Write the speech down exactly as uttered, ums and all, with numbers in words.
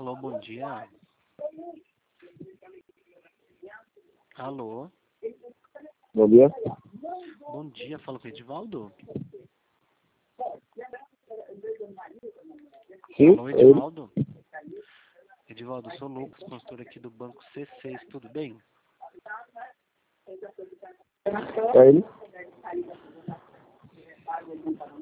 Alô, bom dia. Alô, Bom dia. bom dia, falo com o Edivaldo. Sim, Alô, é ele. Edivaldo. Edivaldo, sou Lucas, consultor aqui do Banco C seis, tudo bem? É ele.